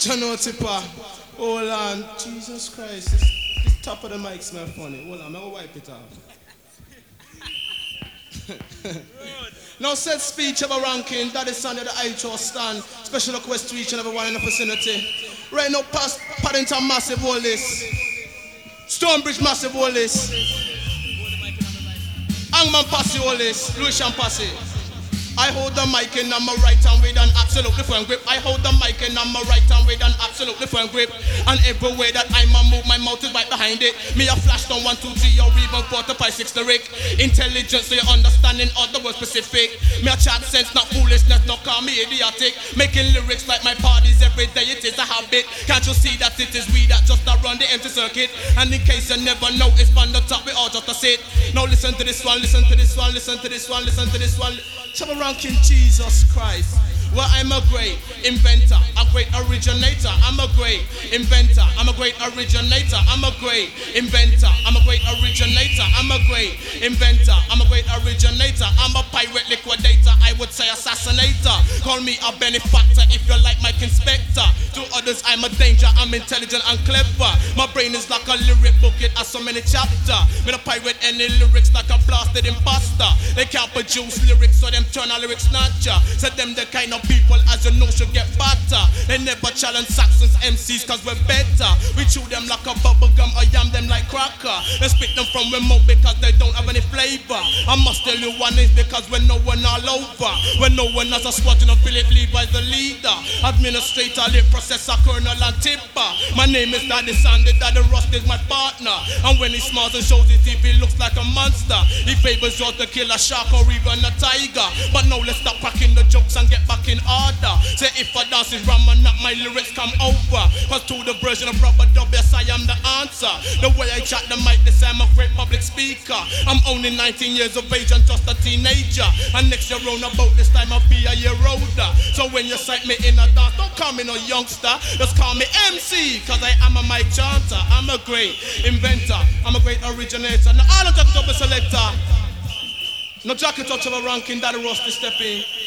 Chano Tipper. Hold on. Jesus Christ. This top of the mic smell funny. Hold on, I'm gonna wipe it off. Now said speech of a ranking, that is Sunday the IHO stand. Special request to each and every one in the vicinity. Right now, past Paddington massive all this. Stonebridge massive all this. Angman Passy all this. Lucian Passy. I hold the mic in on my right hand with an absolute different grip. I hold the mic in on my right hand with an absolute different grip. And every way that I move, my mouth is right behind it. Me a flash down 1, 2, 3 or even 4 to 5, 6 lyric. Intelligence so you're understanding all the words specific. Me a chat sense, not foolishness, not call me idiotic. Making lyrics like my parties every day, it is a habit. Can't you see that it is we that just run the empty circuit? And in case you never know, it's from the top, we all just a sit. Now listen to this one, listen to this one, listen to this one, listen to this one. Chubba ranking Jesus Christ. Well, I'm a great inventor, a great originator. I'm a great inventor, I'm a great originator. I'm a great inventor, I'm a great originator. I'm a great inventor, I'm a great originator. I'm a pirate liquidator, I would say assassinator. Call me a benefactor if you like Mike Inspector. To others I'm a danger, I'm intelligent and clever. My brain is like a lyric book, it has so many chapters. Me a pirate any lyrics like a blasted imposter. They can't produce lyrics so them turn a lyric snatcher. Said them the kind of people as you know should get better. They never challenge Saxons MCs cause we're better. We chew them like a bubble gum or yam them like cracker. They spit them from remote because they don't have any flavor. I must tell you one is because we're no one all over. When no one has a squad, you know Philip Levi's the leader. Administrator, lead processor, colonel and tipper. My name is Daddy Sandy, Daddy Rust is my partner. And when he smiles and shows his teeth, he looks like a monster. He favors yours to kill a shark or even a tiger. But now let's stop cracking the jokes and get back in order. Say if I dance is ram and not my lyrics come over. Cause to the version of Rubber Dub, yes I am the answer. The way I chat the mic, this I'm a great public speaker. I'm only 19 years of age and just a teenager. And next year round about this time I'll be a year older. So when you sight me in a dance, don't call me no youngster. Just call me MC, cause I am a mic chanter. I'm a great inventor, I'm a great originator. Now all of the double selector. No jacket touch of a ranking, Daddy Rusty step in.